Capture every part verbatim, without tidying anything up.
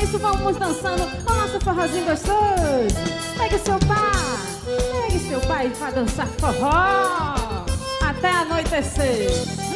isso vamos dançando o nosso forrozinho gostoso. Pegue seu pai, pegue seu pai pra dançar forró até anoitecer.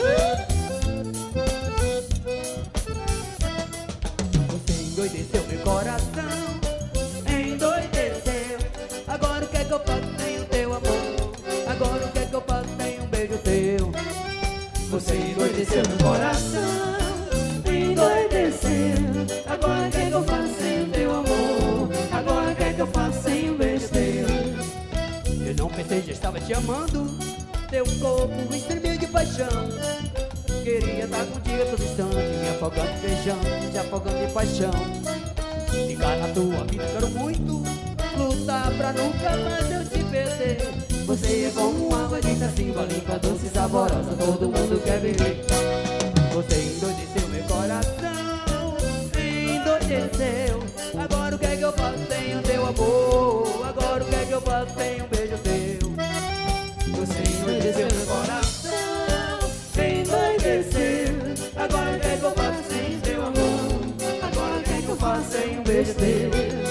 Você endoideceu meu coração, endoideceu. Agora o que é que eu faço sem o teu amor? Agora o que é que eu faço sem um beijo teu? Você endoideceu meu coração, endoideceu. Agora o que é que eu faço sem o teu amor? Agora o que é que eu faço sem um beijo teu? Eu não pensei, já estava te amando. Teu corpo estremeu de paixão. Queria estar contigo todo instante, me afogando, beijando, te afogando de paixão. Ficar na tua vida quero muito, lutar pra nunca mais eu te perder. Você é como uma água de Itacimba, limpa, doce e saborosa, todo mundo quer beber. Você endoideceu meu coração, endoideceu. Agora o que é que eu faço sem o teu amor? Agora o que é que eu faço sem um beijo teu? Você endoideceu meu coração, endoideceu. Agora o que é que eu faço sem o teu amor? Agora o que é que eu faço sem um beijo teu?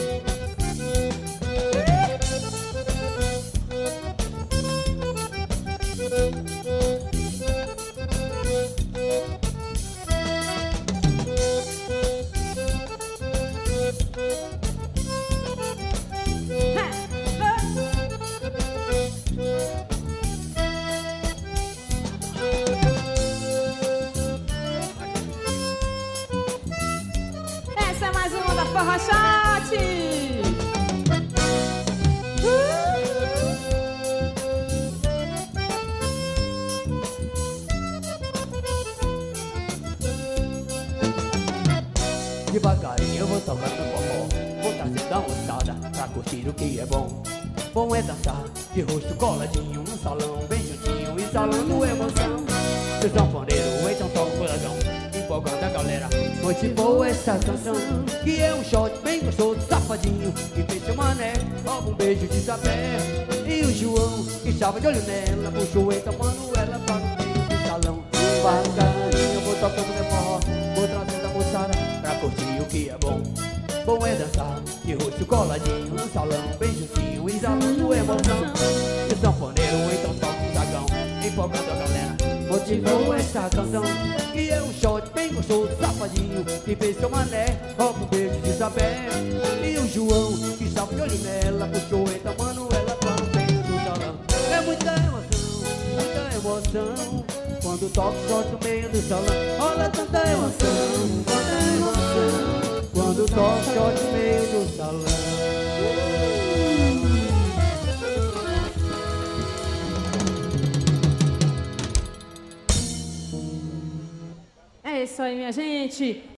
Essa é mais uma da Forró Shot. Devagarinho eu vou tocando forró, vou trazendo a moçada pra curtir o que é bom. Bom é dançar de rosto coladinho num salão bem juntinho, exalando emoção. Seu sanfoneiro então toca o furacão, empolgando a galera. Motivou essa canção, que é um shot bem gostoso, safadinho, que fez seu mané, rouba um beijo de sapé. E o João, que estava de olho nela, puxou então Manuela para o meio do salão. Devagarinho eu vou tocando meu forró, vou trazendo a moçada pra curtir o que é bom. Bom é dançar de rosto coladinho num salão bem juntinho, exalando emoção. E o sanfoneiro então toca um zagão, empolgando a galera. Motivou essa canção, que é um shot bem gostoso, safadinho, que fez seu mané, rouba um beijo de sapé. E o João, que estava de olho nela, puxou então Manuela para o meio do salão. É muita emoção, muita emoção, quando toca o shot no meio do salão. Rola tanta emoção, tanta emoção, quando toca o shot no meio do salão. É isso aí, minha gente.